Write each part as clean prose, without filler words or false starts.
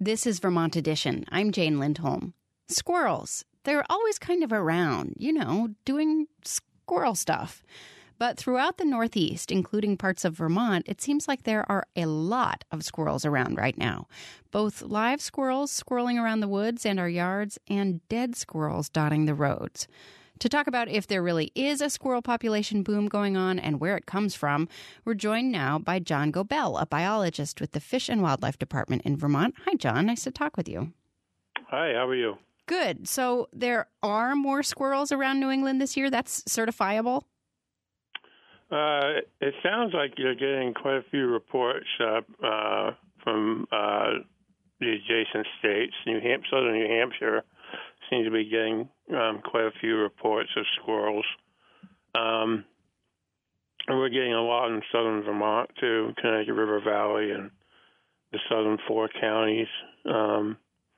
This is Vermont Edition. I'm Jane Lindholm. Squirrels. They're always kind of around, doing squirrel stuff. But throughout the Northeast, including parts of Vermont, it seems like there are a lot of squirrels around right now. Both live squirrels squirreling around the woods and our yards, and dead squirrels dotting the roads. To talk about if there really is a squirrel population boom going on and where it comes from, we're joined now by John Gobel, a biologist with the Fish and Wildlife Department in Vermont. Hi, John. Nice to talk with you. Hi, how are you? Good. So there are more squirrels around New England this year? That's certifiable? It sounds like you're getting quite a few reports from the adjacent states. Southern New Hampshire seems to be getting quite a few reports of squirrels. And we're getting a lot in southern Vermont, too, Connecticut River Valley and the southern four counties. And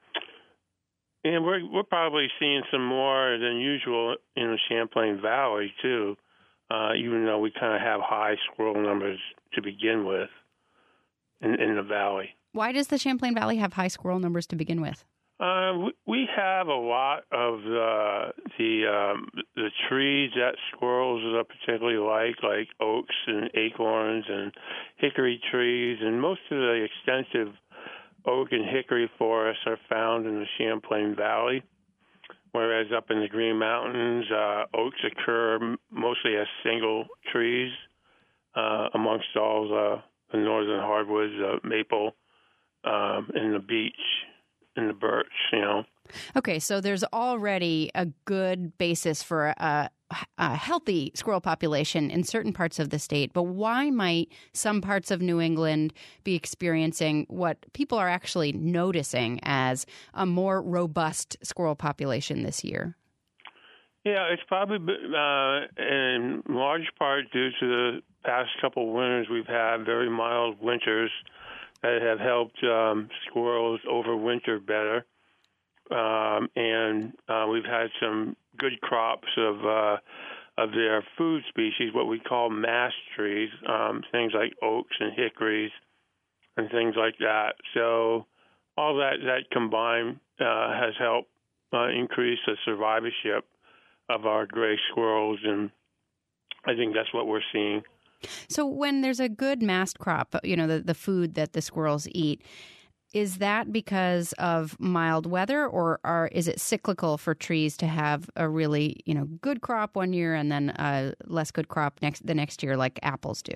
we're probably seeing some more than usual in the Champlain Valley, too, even though we kind of have high squirrel numbers to begin with in the valley. Why does the Champlain Valley have high squirrel numbers to begin with? We have a lot of the trees that squirrels particularly like oaks and acorns and hickory trees, and most of the extensive oak and hickory forests are found in the Champlain Valley, whereas up in the Green Mountains, oaks occur mostly as single trees amongst all the northern hardwoods, maple and the beech and the birch, Okay, so there's already a good basis for a healthy squirrel population in certain parts of the state. But why might some parts of New England be experiencing what people are actually noticing as a more robust squirrel population this year? Yeah, it's probably in large part due to the past couple winters we've had, very mild winters that have helped squirrels overwinter better. And we've had some good crops of their food species, what we call mast trees, things like oaks and hickories and things like that. So all that combined has helped increase the survivorship of our gray squirrels, and I think that's what we're seeing. So when there's a good mast crop, the food that the squirrels eat, is that because of mild weather, or is it cyclical for trees to have a really, good crop one year and then a less good crop the next year, like apples do?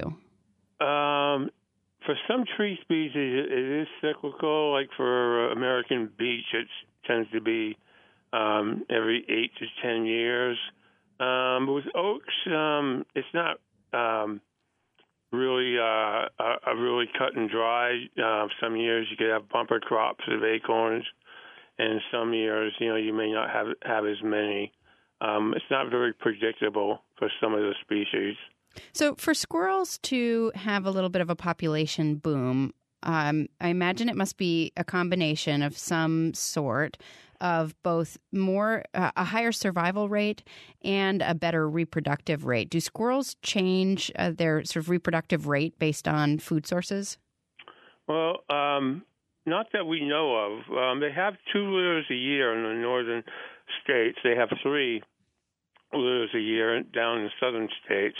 For some tree species, it is cyclical. Like for American beech, it tends to be every 8 to 10 years. But with oaks, it's not really cut and dry. Some years you could have bumper crops of acorns, and some years you may not have as many. It's not very predictable for some of the species. So for squirrels to have a little bit of a population boom, I imagine it must be a combination of some sort of both a higher survival rate and a better reproductive rate. Do squirrels change their sort of reproductive rate based on food sources? Well, not that we know of. They have 2 litters a year in the northern states. They have 3 litters a year down in the southern states.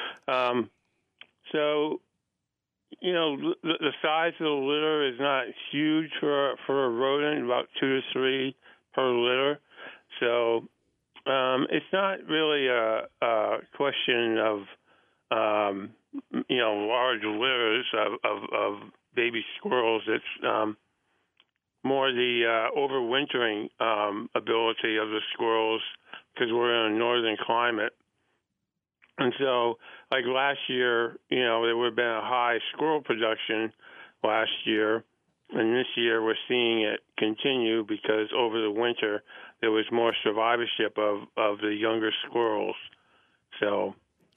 So, the size of the litter is not huge for a rodent, about 2 to 3 per litter. So it's not really a question of, large litters of baby squirrels. It's more the overwintering ability of the squirrels, because we're in a northern climate. And so, like last year, there would have been a high squirrel production last year, and this year we're seeing it continue because over the winter there was more survivorship of the younger squirrels. So,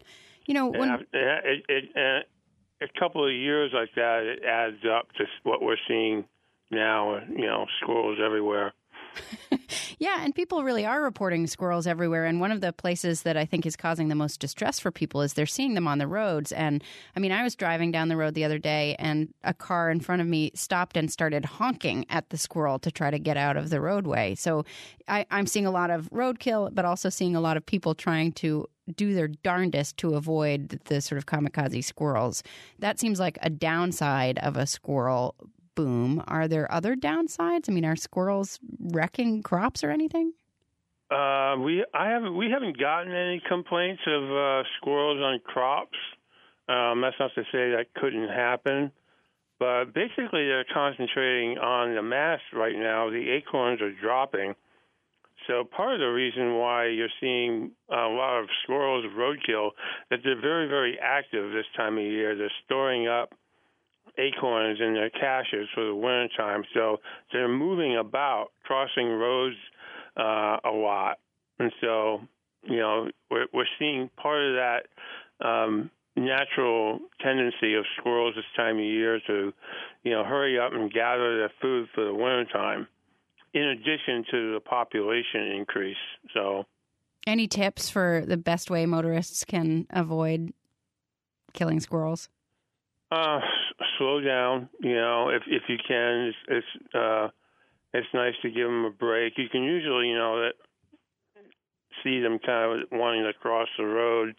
a couple of years like that, it adds up to what we're seeing now. Squirrels everywhere. Yeah, and people really are reporting squirrels everywhere. And one of the places that I think is causing the most distress for people is they're seeing them on the roads. And I mean, I was driving down the road the other day and a car in front of me stopped and started honking at the squirrel to try to get out of the roadway. So I'm seeing a lot of roadkill, but also seeing a lot of people trying to do their darndest to avoid the sort of kamikaze squirrels. That seems like a downside of a squirrel boom. Are there other downsides? I mean, are squirrels wrecking crops or anything? We haven't gotten any complaints of squirrels on crops. That's not to say that couldn't happen, but basically they're concentrating on the mass right now. The acorns are dropping. So part of the reason why you're seeing a lot of squirrels roadkill, that they're very, very active this time of year. They're storing up acorns in their caches for the wintertime. So they're moving about, crossing roads a lot. And so, we're seeing part of that natural tendency of squirrels this time of year to, hurry up and gather their food for the wintertime, in addition to the population increase. So, any tips for the best way motorists can avoid killing squirrels? Slow down. If you can, it's nice to give them a break. You can usually, see them kind of wanting to cross the road.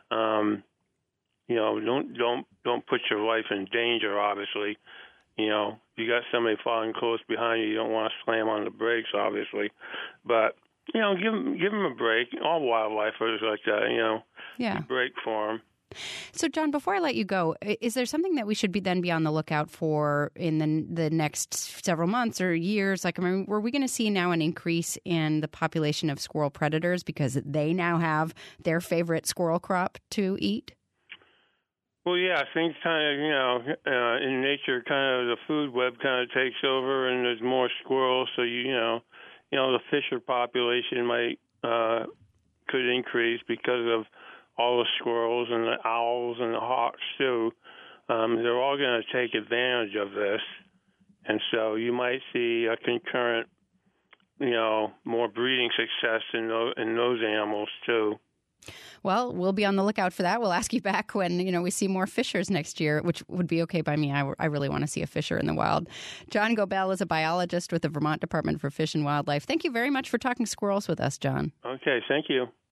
Don't put your life in danger. Obviously, you got somebody following close behind you. You don't want to slam on the brakes, obviously, but give them a break. All wildlifers like that. Yeah, break for them. So, John, before I let you go, is there something that we should be on the lookout for in the next several months or years? Like, were we going to see now an increase in the population of squirrel predators because they now have their favorite squirrel crop to eat? Well, yeah, things kind of, in nature, kind of the food web kind of takes over, and there's more squirrels. So the fisher population could increase because of all the squirrels and the owls and the hawks too. They're all going to take advantage of this, and so you might see a concurrent, more breeding success in those animals too. Well, we'll be on the lookout for that. We'll ask you back when, we see more fishers next year, which would be okay by me. I really want to see a fisher in the wild. John Gobel is a biologist with the Vermont Department for Fish and Wildlife. Thank you very much for talking squirrels with us, John. Okay, thank you.